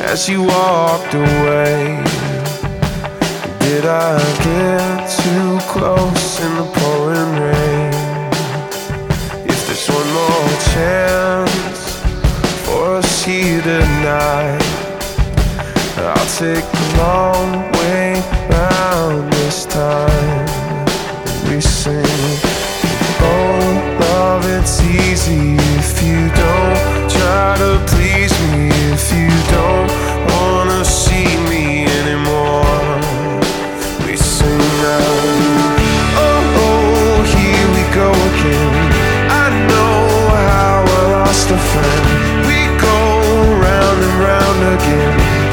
as you walked away. Did I get too close in the pouring rain? If there's one more chance for us here tonight, I'll take the long way round this time. We sing, oh love, it's easy if you don't try to please me, if you don't wanna see me anymore. We sing now, oh, oh, here we go again. I know how I lost a friend. We go round and round again.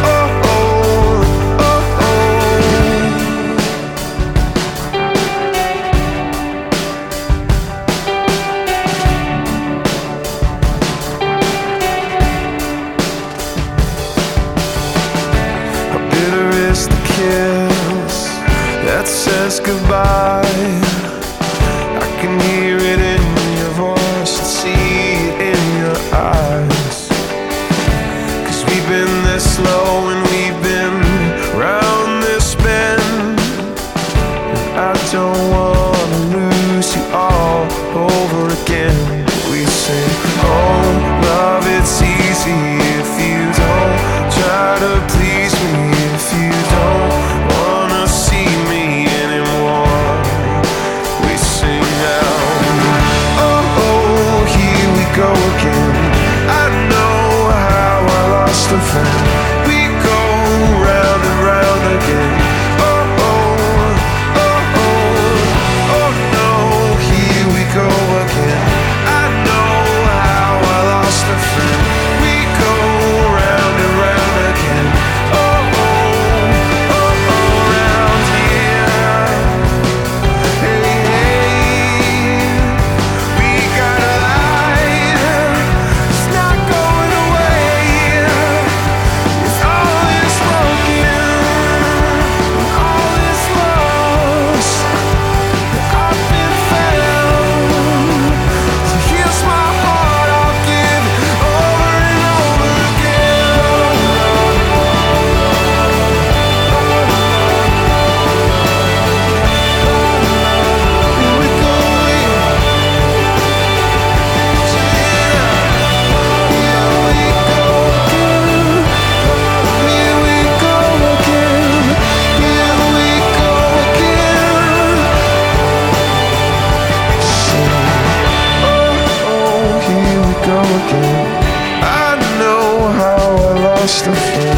That says goodbye. I can hear it in your voice and see it in your eyes. 'Cause we've been this low and we've been round this bend, and I don't wanna lose you all over again. We say, oh love, it's easy if you don't try to please me, if you don't wanna see me anymore. We sing now, oh, oh, here we go again. I know how I lost a friend. We go round and round again. Oh, oh, oh, oh, oh no, here we go again. I know how I lost a friend. We go round and round again. Oh, oh, oh, oh, round here. Hey, hey, we got a light. It's not going away. It's all is broken, all is lost. I've been found. So here's my heart, I'll give it over and over again. Here we go again. Here we go again. Here we go again. Sing, oh, oh, here we go again. I know how I lost a friend.